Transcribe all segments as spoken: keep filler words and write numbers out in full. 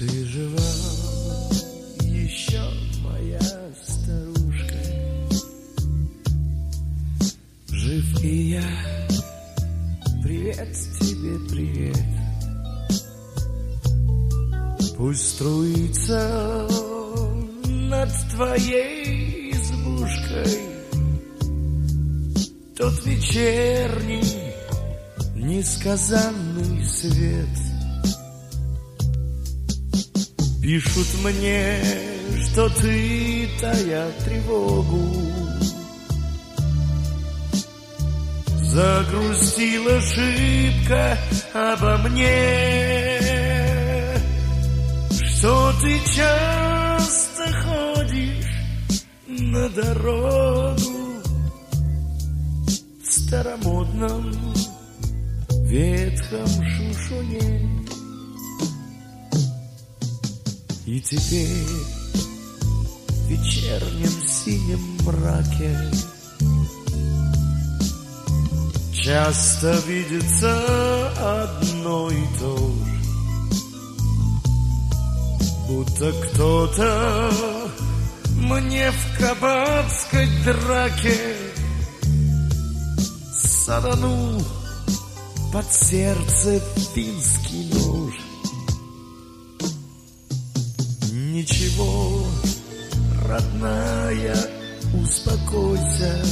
Ты жива еще, моя старушка? Жив и я. Привет тебе, привет. Пусть струится над твоей избушкой тот вечерний несказанный свет. Пишут мне, что ты, тая тревогу, загрустила шибко обо мне, что ты часто ходишь на дорогу в старомодном ветхом шушуне. И теперь в вечернем синем мраке часто видится одно и то же, будто кто-то мне в кабацкой драке саданул под сердце финский нож. Ничего, родная, успокойся,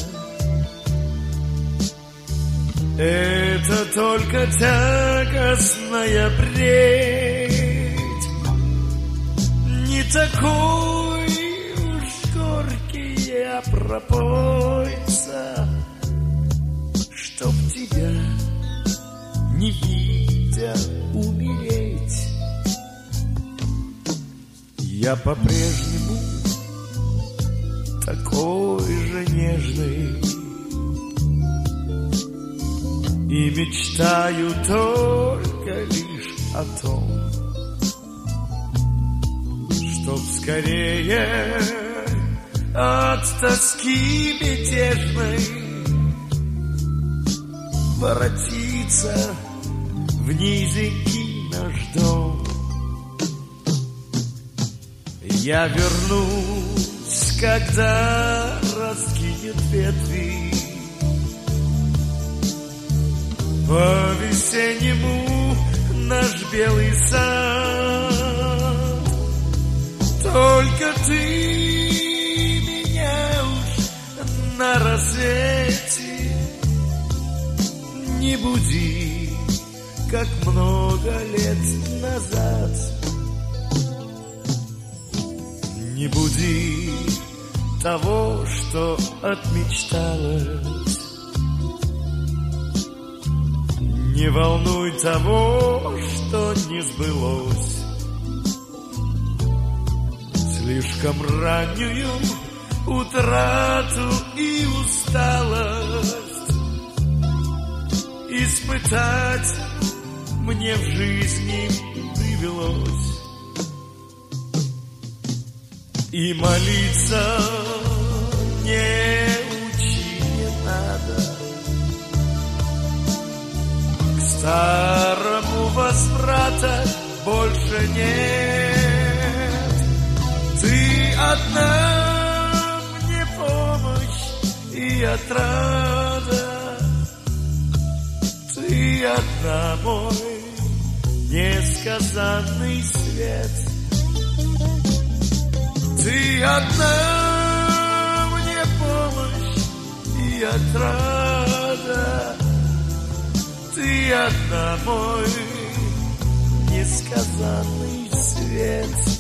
это только тягостная бредь, не такой уж горький я пропойца, чтоб тебя, не видя, умереть. Я по-прежнему такой же нежный и мечтаю только лишь о том, чтоб скорее от тоски мятежной воротиться в низенький наш дом. Я вернусь, когда раскинет ветви по-весеннему наш белый сад. Только ты меня уж на рассвете не буди, как много лет назад. Не буди того, что отмечталось, не волнуй того, что не сбылось. Слишком раннюю утрату и усталость испытать мне в жизни привелось. И молиться не учи, не надо, к старому возврата больше нет. Ты одна мне помощь и отрада, ты одна мой несказанный свет. Ты одна мне помощь и отрада, ты одна мой несказанный свет.